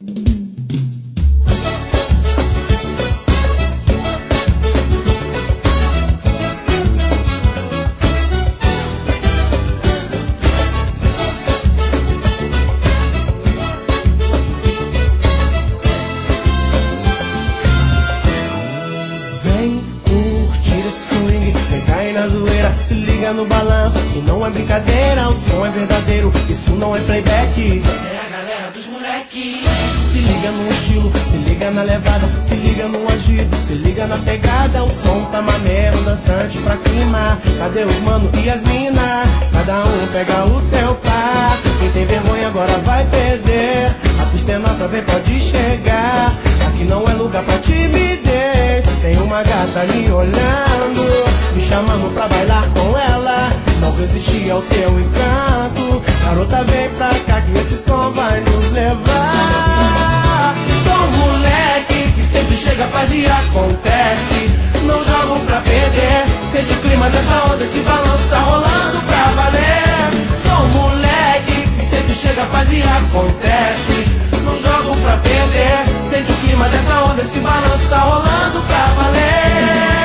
Se liga no balanço, que não é brincadeira, o som é verdadeiro, isso não é playback. É a galera dos moleque. Se liga no estilo, se liga na levada, se liga no agito, se liga na pegada. O som tá maneiro, dançante pra cima. Cadê os mano e as mina? Cada um pega o seu par. Quem tem vergonha agora vai perder. A pista é nossa, vem, pode chegar. Aqui não é lugar pra timidez. Tem uma gata me olhando, me chamando pra bailar com ela. Não resisti ao teu encanto. Garota, vem pra cá que esse som vai nos levar. Sou um moleque que sempre chega, faz e acontece. Não jogo pra perder. Sente o clima dessa onda, esse balanço tá rolando pra valer. Sou um moleque que sempre chega, faz e acontece. Não jogo pra perder. Sente o clima dessa onda, esse balanço tá rolando pra valer.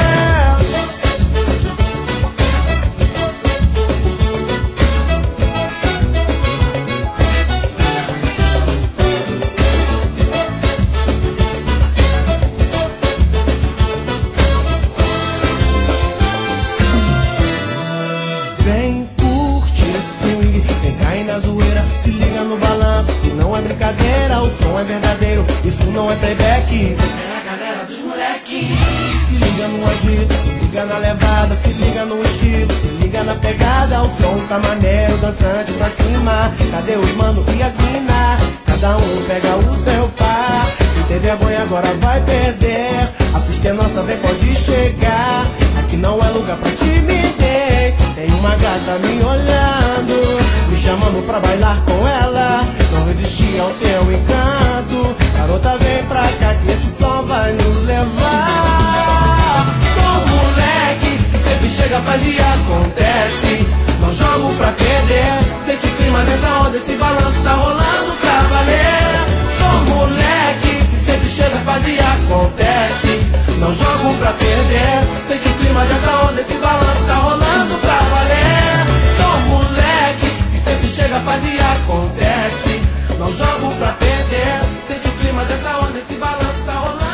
Vem curtir esse swing, vem cair na zoeira. Se liga no balanço, que não é brincadeira, o som é verdadeiro, isso não é playback. É a galera dos moleque. Se liga no agito, se liga na levada, se liga no estilo, se liga na pegada. O som tá maneiro, dançante pra cima. Cadê os mano e as mina? Cada um pega o seu par. Quem tem vergonha agora vai perder. A pista é nossa, vem, pode chegar. Aqui não é lugar pra timidez. Tem uma gata me olhando, me chamando pra bailar com ela. Não resisti ao teu encanto. Garota, vem pra cá que esse som vai nos levar. Sou um moleque que sempre chega, faz e acontece. Não jogo pra perder. Sente o clima dessa onda, esse balanço tá rolando pra valer. Sou um moleque que sempre chega, faz e acontece. Não jogo pra perder. Sente o clima dessa onda, esse balanço tá rolando pra valer. Sou um moleque que sempre chega, faz e acontece. Não jogo pra perder. Sente o clima dessa onda, esse balanço tá rolando.